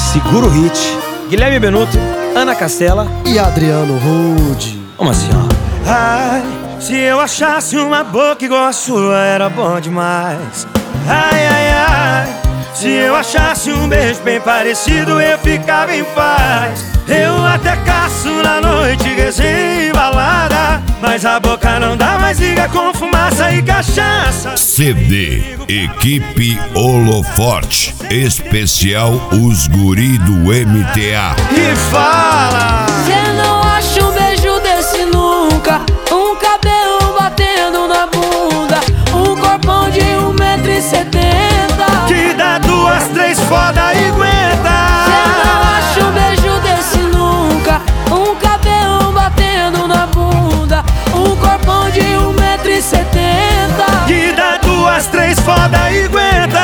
Segura o hit. Guilherme Benuto, Ana Castela e Adriano Rude. Vamos assim, ó. Ai, se eu achasse uma boca igual a sua, era bom demais. Ai, ai, ai, se eu achasse um beijo bem parecido, eu ficava em paz. Eu até caço na noite, resenha e balada, mas a boca não dá mais liga com fumaça e cachaça. CD Equipe Holoforte, especial Os Guri do MTA. E fala: cê não acha um beijo desse nunca, um cabelo batendo na bunda, um corpão de 1,70m, que dá 2, 3 foda e aguenta. cê não acha um beijo desse nunca, um cabelo batendo na bunda, um corpão de 1,70m, que dá 2, 3 foda e aguenta.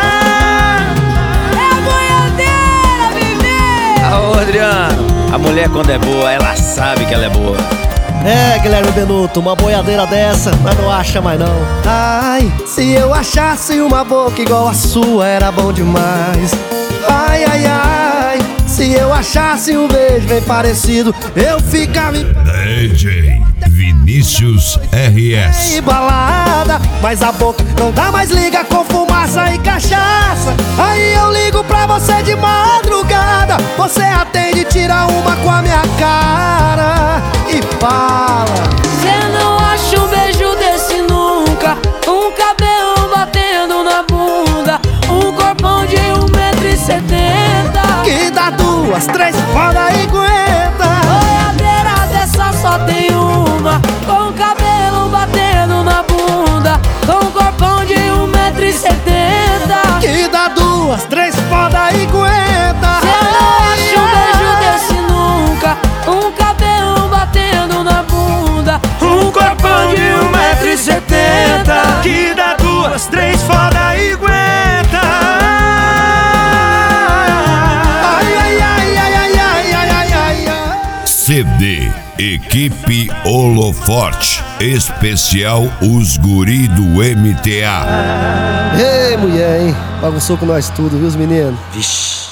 é a boiadeira, bebê. Ô Adriano, a mulher quando é boa, ela sabe que ela é boa. É, Guilherme Benuto, uma boiadeira dessa, mas não acha mais não. Ai, se eu achasse uma boca igual a sua, era bom demais. Ai, ai, ai, se eu achasse um beijo bem parecido, eu ficava em DJ Vinícius RS. balada, mas a boca não dá mais liga com fumaça e cachaça. Aí eu ligo pra você de madrugada, você atende, tira uma com a minha cara e fala: Cê não acha um beijo desse nunca, um cabelo batendo na bunda, um corpão de 1,70m, que dá 2, 3 foda e aguenta. boiadeira dessa só tem uma, com cabelo batendo na bunda, com corpão de 1,70m. Que dá 2, 3 foda e aguenta. Cê não acha um beijo desse nunca, um cabelo batendo na bunda, Um corpão de 1,70m, que dá 2, 3 foda e aguenta. Ai, ai, ai, ai, ai, ai, ai, ai, ai, ai. CD Equipe Holoforte, especial Os Guri do MTA. Ei, mulher, hein? Bagunçou com nós tudo, viu, os meninos? Vixe.